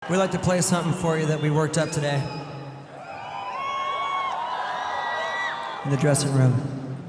We'd like to play something for you that we worked up today in the dressing room.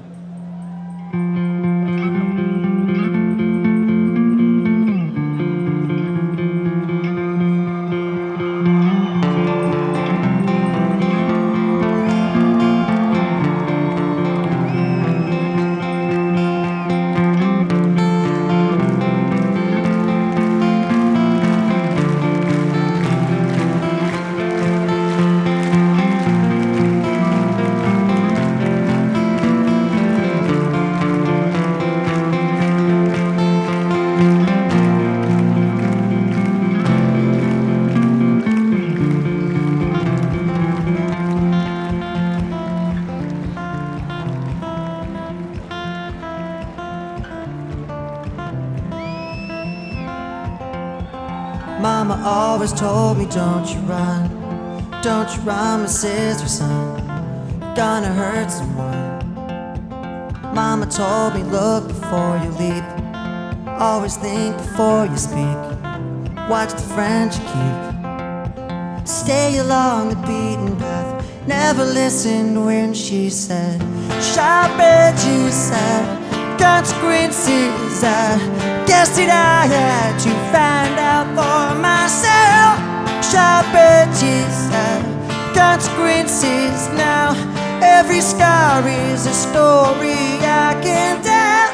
Mama always told me, don't you run, my sister, son, you're gonna hurt someone. Mama told me, look before you leap, always think before you speak, watch the friends you keep, stay along the beaten path, never listened when she said, sharp edges said, consequences. I guess that I had to find out for myself. Sharp edges, consequences. Now every scar is a story I can tell.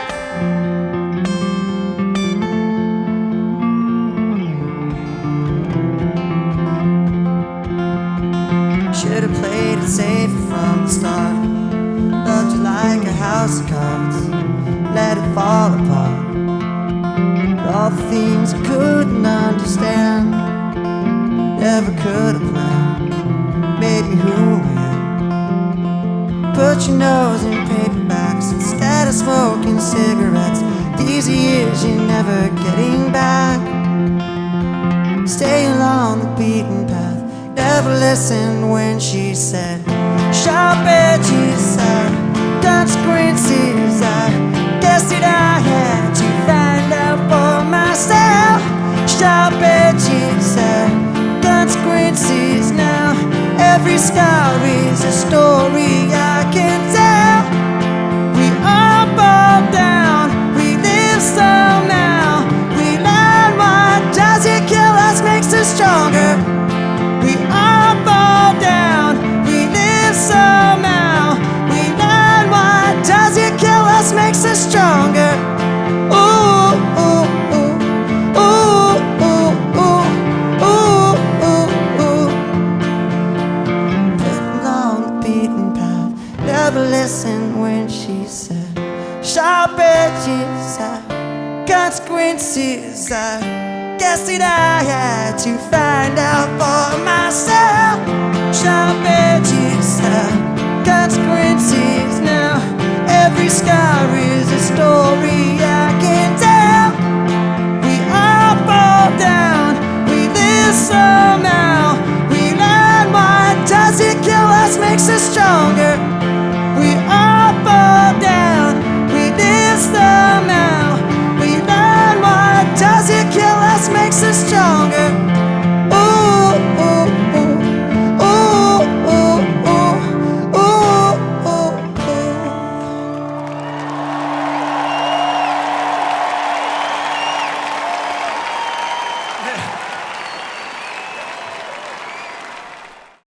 Should've played it safe from the start. Loved you like a house of cards, let it fall apart. But all the things I couldn't understand, never could have planned, made me who I am. Put your nose in paperbacks instead of smoking cigarettes. These are years you're never getting back. Stay along the beaten path, never listened when she said, sharp edges, consequences. I guess that I had to find out for myself. Sharp edges, consequences. Now every scar is a story I can tell. We all fall down, we live somehow. We learn what does it kill us makes us stronger. We all fall down, we live somehow. We learn what does it kill us makes us stronger. Ooh, ooh, ooh, ooh, ooh, ooh, ooh, ooh, ooh. Putting on the beaten path, never listened when she said, sharp edges, consequences. I guess that I had to find out for myself. Sharp edges, consequences. Now every scar is a story I can tell. We all fall down, we live so